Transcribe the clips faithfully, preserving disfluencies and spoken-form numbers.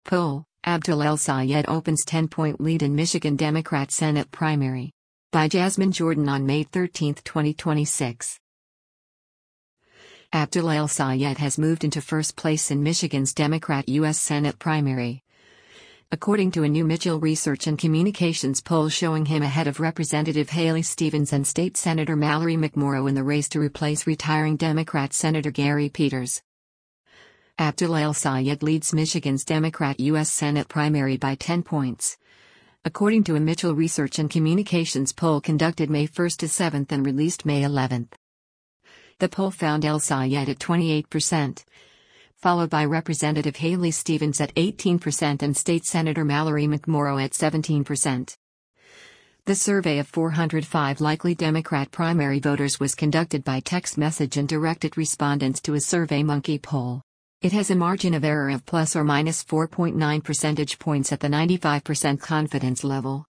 Poll: Abdul El-Sayed opens ten-point lead in Michigan Democrat Senate primary. By Jasmine Jordan on May thirteenth, twenty twenty-six. Abdul El-Sayed has moved into first place in Michigan's Democrat U S Senate primary, according to a new Mitchell Research and Communications poll showing him ahead of Representative Haley Stevens and State Senator Mallory McMorrow in the race to replace retiring Democrat Senator Gary Peters. Abdul El-Sayed leads Michigan's Democrat U S Senate primary by ten points, according to a Mitchell Research and Communications poll conducted May first to seventh and released May eleventh. The poll found El-Sayed at twenty-eight percent, followed by Representative Haley Stevens at eighteen percent and State Senator Mallory McMorrow at seventeen percent. The survey of four hundred five likely Democrat primary voters was conducted by text message and directed respondents to a SurveyMonkey poll. It has a margin of error of plus or minus four point nine percentage points at the ninety-five percent confidence level.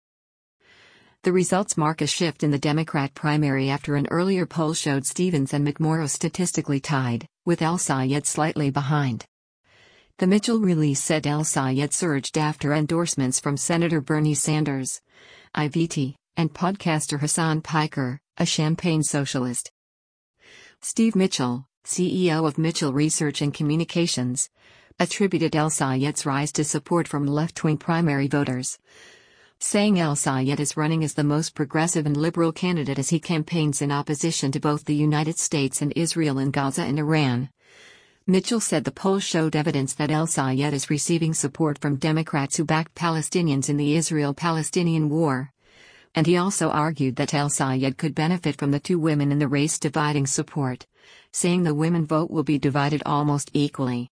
The results mark a shift in the Democrat primary after an earlier poll showed Stevens and McMorrow statistically tied, with El-Sayed slightly behind. The Mitchell release said El-Sayed surged after endorsements from Senator Bernie Sanders, I V T, and podcaster Hassan Piker, a Champaign socialist. Steve Mitchell, C E O of Mitchell Research and Communications, attributed El-Sayed's rise to support from left-wing primary voters, saying El-Sayed is running as the most progressive and liberal candidate as he campaigns in opposition to both the United States and Israel in Gaza and Iran. Mitchell said the poll showed evidence that El-Sayed is receiving support from Democrats who backed Palestinians in the Israel-Palestinian war, and he also argued that El-Sayed could benefit from the two women in the race dividing support, saying the women vote will be divided almost equally.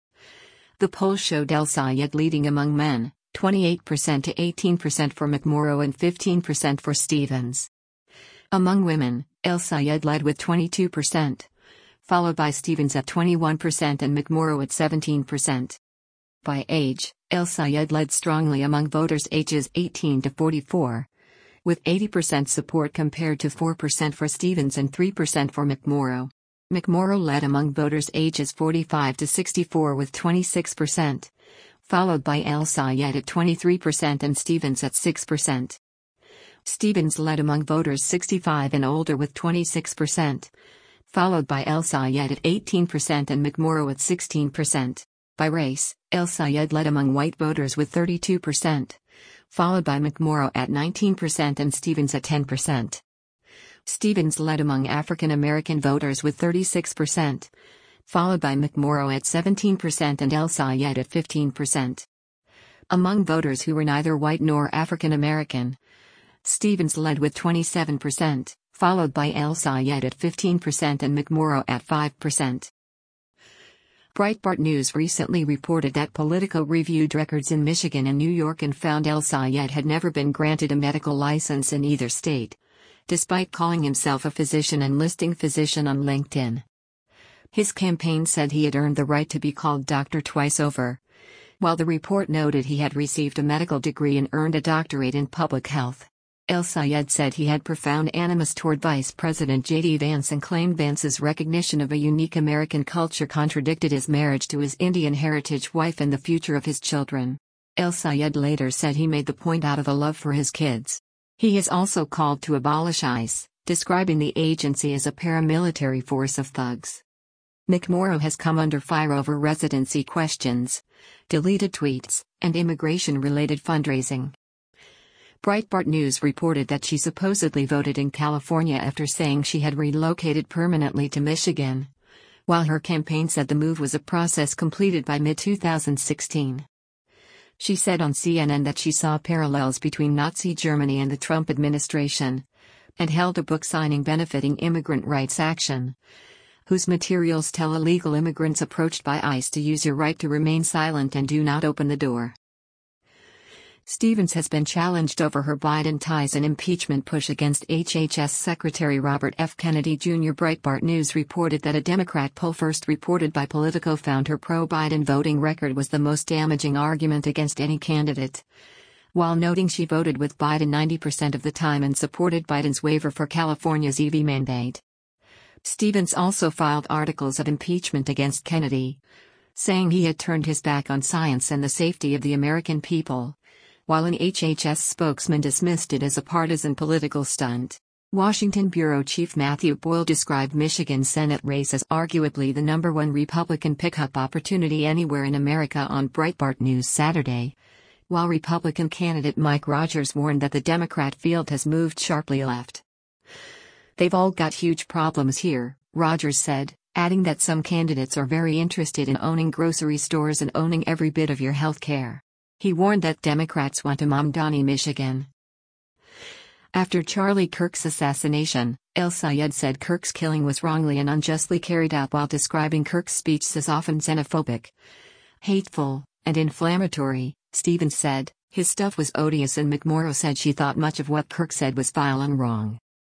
The poll showed El-Sayed leading among men, twenty-eight percent to eighteen percent for McMorrow and fifteen percent for Stevens. Among women, El-Sayed led with twenty-two percent, followed by Stevens at twenty-one percent and McMorrow at seventeen percent. By age, El-Sayed led strongly among voters ages eighteen to forty-four, with eighty percent support compared to four percent for Stevens and three percent for McMorrow. McMorrow led among voters ages forty-five to sixty-four with twenty-six percent, followed by El-Sayed at twenty-three percent and Stevens at six percent. Stevens led among voters sixty-five and older with twenty-six percent, followed by El-Sayed at eighteen percent and McMorrow at sixteen percent. By race, El-Sayed led among white voters with thirty-two percent, followed by McMorrow at nineteen percent and Stevens at ten percent. Stevens led among African American voters with thirty-six percent, followed by McMorrow at seventeen percent and El-Sayed at fifteen percent. Among voters who were neither white nor African American, Stevens led with twenty-seven percent, followed by El-Sayed at fifteen percent and McMorrow at five percent. Breitbart News recently reported that Politico reviewed records in Michigan and New York and found El-Sayed had never been granted a medical license in either state, despite calling himself a physician and listing physician on LinkedIn. His campaign said he had earned the right to be called doctor twice over, while the report noted he had received a medical degree and earned a doctorate in public health. El-Sayed said he had profound animus toward Vice President J D Vance and claimed Vance's recognition of a unique American culture contradicted his marriage to his Indian heritage wife and the future of his children. El-Sayed later said he made the point out of a love for his kids. He has also called to abolish ICE, describing the agency as a paramilitary force of thugs. McMorrow has come under fire over residency questions, deleted tweets, and immigration-related fundraising. Breitbart News reported that she supposedly voted in California after saying she had relocated permanently to Michigan, while her campaign said the move was a process completed by mid twenty sixteen. She said on C N N that she saw parallels between Nazi Germany and the Trump administration, and held a book signing benefiting Immigrant Rights Action, whose materials tell illegal immigrants approached by ICE to use your right to remain silent and do not open the door. Stevens has been challenged over her Biden ties and impeachment push against H H S Secretary Robert F. Kennedy Junior Breitbart News reported that a Democrat poll first reported by Politico found her pro-Biden voting record was the most damaging argument against any candidate, while noting she voted with Biden ninety percent of the time and supported Biden's waiver for California's E V mandate. Stevens also filed articles of impeachment against Kennedy, saying he had turned his back on science and the safety of the American people, while an H H S spokesman dismissed it as a partisan political stunt. Washington Bureau Chief Matthew Boyle described Michigan's Senate race as arguably the number one Republican pickup opportunity anywhere in America on Breitbart News Saturday, while Republican candidate Mike Rogers warned that the Democrat field has moved sharply left. "They've all got huge problems here," Rogers said, adding that some candidates are very interested in owning grocery stores and owning every bit of your health care. He warned that Democrats want a Mamdani Michigan. After Charlie Kirk's assassination, El-Sayed said Kirk's killing was wrongly and unjustly carried out while describing Kirk's speech as often xenophobic, hateful, and inflammatory. Stevens said, "His stuff was odious," and McMorrow said she thought much of what Kirk said was vile and wrong.